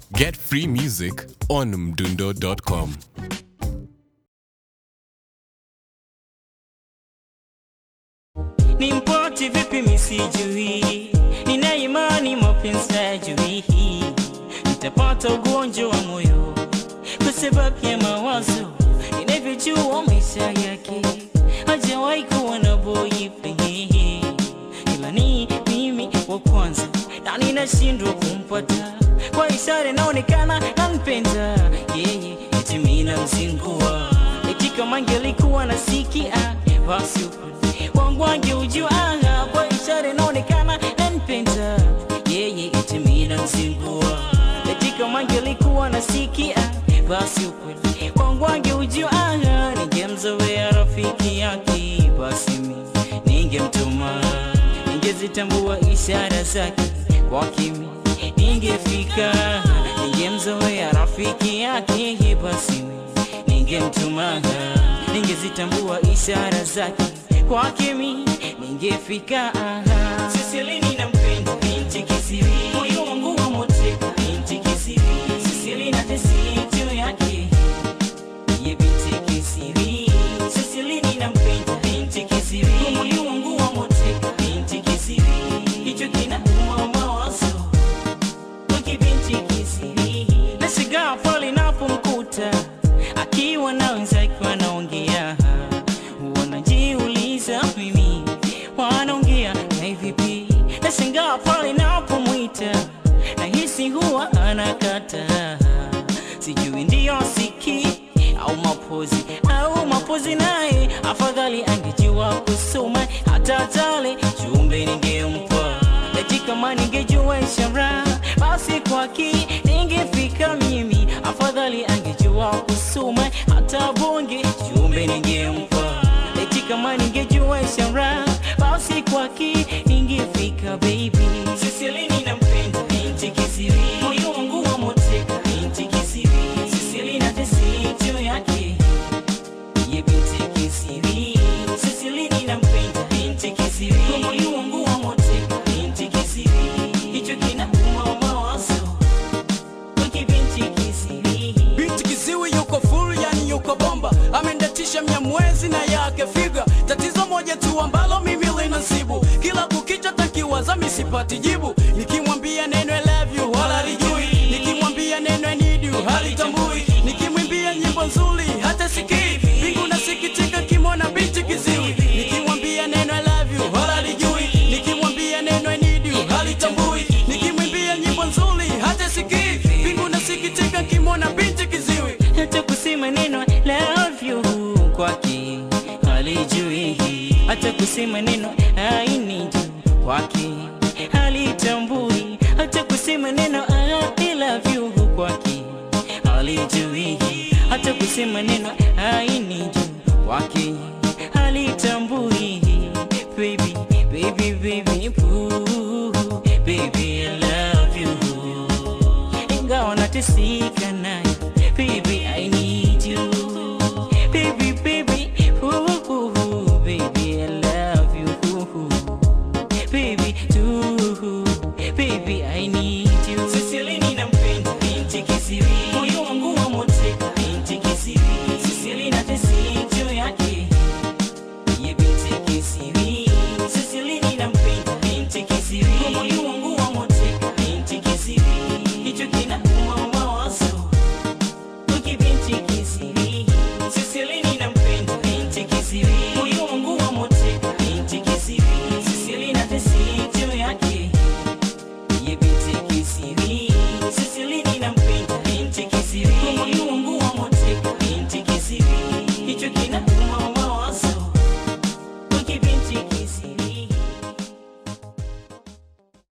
Get free music on mdundo.com. Nimpoti vipi misijui, nina imani mapenzi hajui. Nitapata ugonjwa wa moyo kwa sababu ya mawazo. Ninavyojua maisha yake hajawahi kuwa na boyfriend, ila ni mimi wa kwanza na ninashindwa kumpata. Kwa ishara inaonekana nampenda yeye, eti mimi namzingua. Eti kama angelikuwa nasikia basi wangu angeujua. Kwa ishara inaonekana nampenda yeye, eti mimi namzingua. Eti kama angelikuwa nasikia basi ukweli wangu angeujua. Ningemzoea rafiki yake, basi mimi ningemtuma. Ningezitambua ishara zake kwa kimi ningefika. Ningemzoea rafiki yake, basi mimi ningemtuma. Ningezitambua ishara zake kwa kimi ningefika. Sisili ninampenda binti kisiri, moyo wangu wa moteka binti kisiri. Sisili na tesi juu yake ye binti kisiri. Sisili ninampenda binti kisiri, moyo wangu wa moteka binti kisiri. Hicho kinauma mawazo kwa binti kisiri. Nashangaa pale napomkuta akiwa na wenzake wanaongea. Wanajiuliza mimi wanaongea na vipi. Nashangaa pale napomwita nahisi huwa anakata. Sijui ndio siki au mapozi naye. Afadhali angejua kusoma hata tale jumbe ningempa. Eti kama ningejua ishara basi kwake ningefika mimi. Afadhali angejua kusoma hata bonge jumbe ningempa. Eti kama ningejua ishara basi kwake ningefika baby. Sisili ninampenda binti kisiri, moyo wangu wa moteka binti kisiri. Sisili na tesi juu yake ye binti kisiri. Sisili ninampenda binti kisiri, moyo wangu wa moteka binti kisiri. Hicho kinauma mawazo kwa binti kisiri. Binti kisiri yuko full, yani yuko bomba. Amendatisha Mnyamwezi na yake figa. Tatizo moja tu ambalo mimi linasibu, kila kukicha takiwaza mimi sipati jibu. Nikimwambia neno I love you wala lijui, nikimwambia neno I need you halitambui. Nikimwimbia nyimbo nzuri hata sikii, bingu nasikitika kimona binti kisiri. Nikimwambia neno I love you wala lijui, nikimwambia neno I need you halitambui. Nikimwimbia nyimbo nzuri hata sikii, bingu nasikitika kimona binti kisiri. Hata kusema neno I love you kwake halijui. Hata kusema neno I need you kwake halitambui. Hata kusema neno I love you kwake halijui. Hata kusema neno I need you kwake halitambui. Baby, baby, baby, ooh, baby I love you. Ingawa nateseka naye, baby I need you. Baby, baby, ooh, baby I love you. Baby, too, baby I need you. Sisili ninampenda binti kisiri, moyo wangu wa moteka binti kisiri. Sisili na tesi juu yake ye binti kisiri. Sisili ninampenda binti kisiri, moyo wangu wa moteka binti kisiri. Hicho kinauma mawazo kwa binti kisiri. Sisili ninampenda binti kisiri, moyo wangu wa moteka binti kisiri. Sisili na tesi juu yake ye binti kisiri. Sisili ninampenda binti kisiri, moyo wangu wa moteka binti kisiri. Hicho kinauma